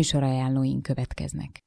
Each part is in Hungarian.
műsorajánlóink következnek.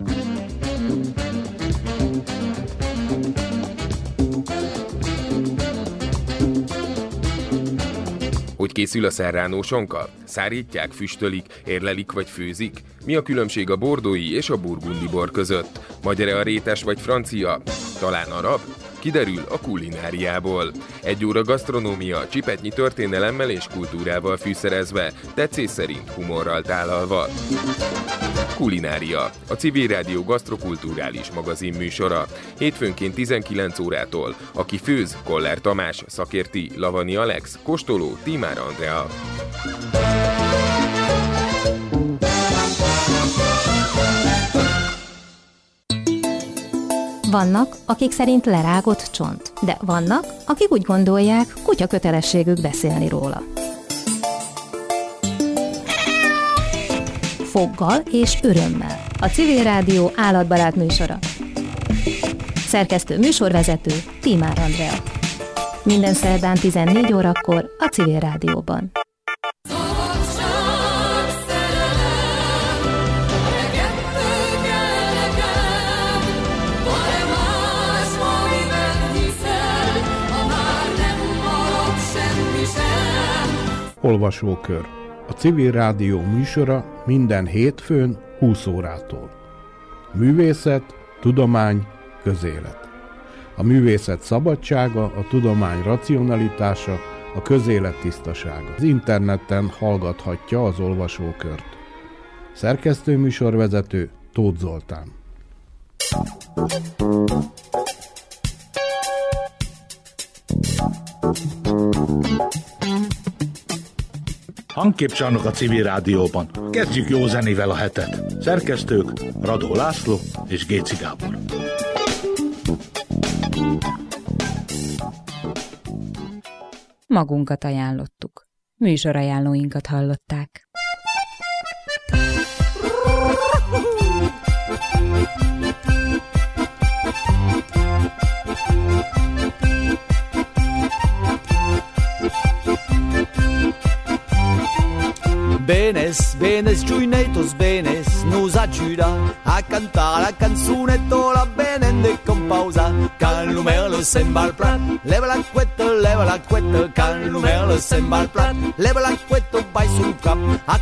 Hogy készül a serrano sonka? Szárítják, füstölik, érlelik vagy főzik? Mi a különbség a bordói és a burgundi bor között? Magyar-e a rétes vagy francia? Talán arab? Kiderül a kulináriából. 1 óra gasztronómia, csipetnyi történelemmel és kultúrával fűszerezve, tetszés szerint humorral tálalva. Kulinária, a Civil Rádió gasztrokulturális magazin műsora. Hétfőnként 19 órától. Aki főz, Koller Tamás, szakérti, Lavani Alex, kóstoló, Tímár Andrea. Vannak, akik szerint lerágott csont, de vannak, akik úgy gondolják, kutya kötelességük beszélni róla. Foggal és örömmel. A Civil Rádió állatbarát műsora. Szerkesztő műsorvezető Tímár Andrea. Minden szerdán 14 órakor a Civil Rádióban. Olvasókör. A Civil Rádió műsora minden hétfőn 20 órától. Művészet, tudomány, közélet. A művészet szabadsága, a tudomány racionalitása, a közélet tisztasága. Az interneten hallgathatja az olvasókört. Szerkesztő műsorvezető Tóth Zoltán. Hangképcsarnok a Civil Rádióban. Kezdjük jó zenével a hetet. Szerkesztők Radó László és Géci Gábor. Magunkat ajánlottuk. Műsorajánlóinkat hallották. Benes, benes, giuinetos, benes, nos aiuta a cantare la canzunetta, la benende con pausa. Can l'umerlo sembra al plat, leva l'acquetta, can l'umerlo sembra al plat, leva l'acquetta, vai sul cap, a